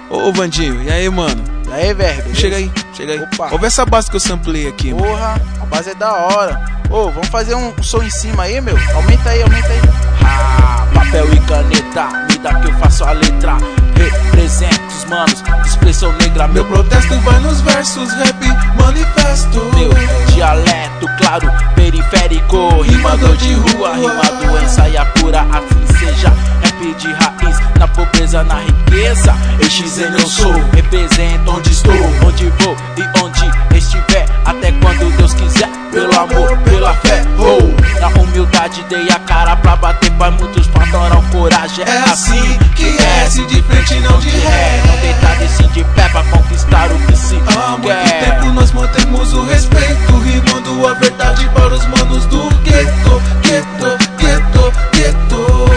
Ô Vandinho, e aí, mano? E aí, velho? Chega aí, chega aí. Opa. Ouve essa base que eu samplei aqui, mano. Porra, a base é da hora. Ô, vamos fazer um som em cima aí, meu? Aumenta aí, aumenta aí. Ah, papel e caneta, me dá que eu faço a letra. Represento os manos, expressão negra. Meu protesto vai nos versos, rap, manifesto. Meu dialeto claro, periférico, rimador de rua, rima doença e a cura, assim seja. Rap de raiz, na pobreza, na riqueza. EXN eu sou, represento onde estou, onde vou e onde estiver, até quando Deus quiser. Pelo amor, pela fé, na humildade dei a cara pra bater pra muitos faltaram coragem. É assim que é, se de frente não de ré. Não deitar desse de pé pra conquistar o que se Há muito quer. tempo nós mantemos o respeito, rimando a verdade para os manos do gueto, gueto, gueto, gueto.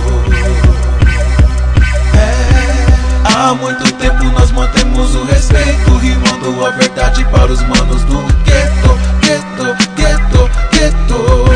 Há muito tempo nós mantemos o respeito, rimando a verdade para os manos do gueto, gueto, gueto, gueto.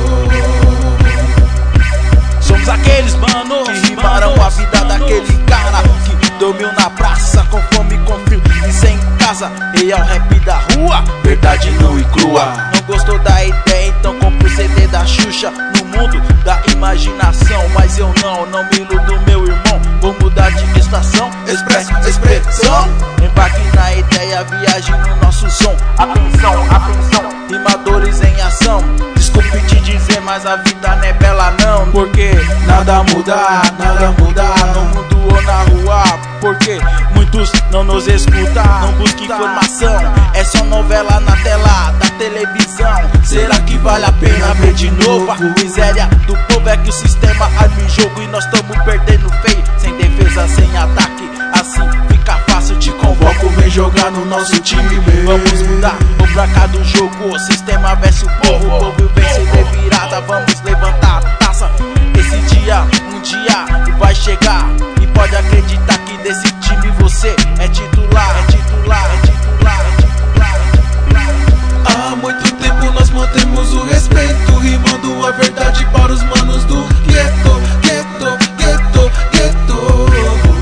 Somos aqueles mano que rimaram a vida daquele cara que dormiu na praça com fome, com frio e sem casa. Real rap da rua, verdade nua e crua. Não gostou da ideia, então compra o CD da Xuxa. No mundo da imaginação, mas eu não me iludo, meu irmão. Vou mudar de estação, expressão. Embarque na ideia, viagem no nosso som. Atenção, atenção, rimadores em ação. Desculpe te dizer, mas a vida não é bela não. Porque nada muda no mundo ou na rua. Porque muitos não nos escutam, não busca informação. É só novela na tela da televisão. Será que vale a pena ver de novo? A miséria do povo é que o sistema arma em jogo e nós estamos perdendo feio. Sem defesa, sem ataque, assim fica fácil. Te convoco, vem jogar no nosso time. Vamos mudar o placar do jogo. O sistema vence o povo vence de virada. Vamos levantar a taça. Esse dia, um dia vai chegar. E pode acreditar que desse time você é titular, é titular, é titular, é titular, é titular. Há muito tempo nós mantemos o respeito, rimando a verdade para os manos do gueto, gueto, gueto, gueto.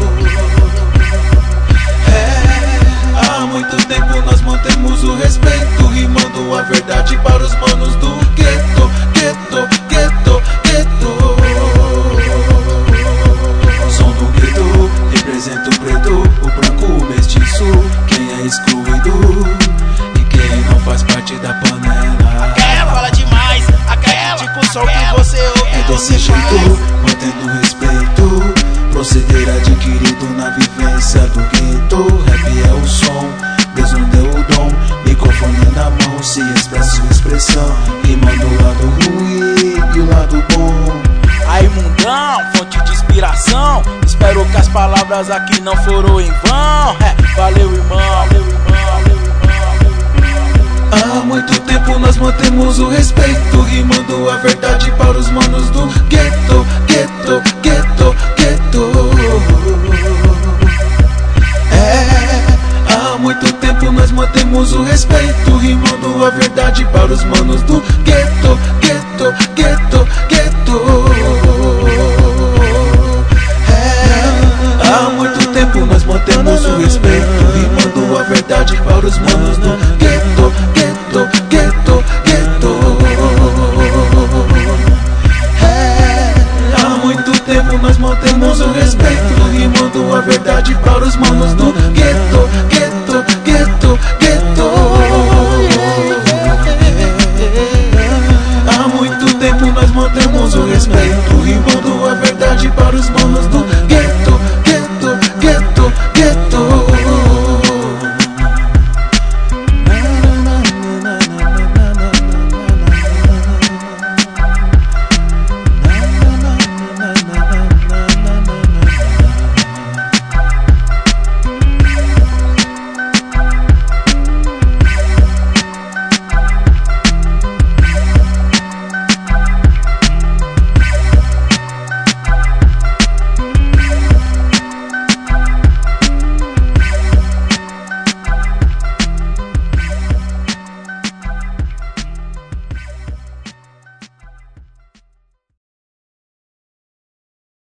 Há muito tempo nós mantemos o respeito, rimando a verdade para os manos do gueto, gueto, gueto, gueto. Som do gueto, representa o preto, o branco, o mestiço, quem é excluído e quem não faz parte da panela. Aquela fala demais, acredite com o som que você ouve. É desse jeito, mantendo o respeito, proceder adquirido na vivência do gueto. Rap é o som, Deus não deu o dom, microfone na mão, se expressa sua expressão, rimando o lado ruim e o lado bom. Aí mundão, fonte de inspiração. Espero que as palavras aqui não foram em vão. Valeu irmão, valeu irmão, valeu irmão, valeu irmão. Há muito tempo nós mantemos o respeito, rimando a verdade para os manos do gueto, gueto, gueto, gueto. Há muito tempo nós mantemos o respeito, rimando a verdade para os manos do gueto, gueto, gueto, gueto. Há muito tempo nós mantemos o respeito, rimando a verdade para os manos do gueto, gueto, gueto, gueto. Há muito tempo nós mantemos o respeito, rimando a verdade para os manos do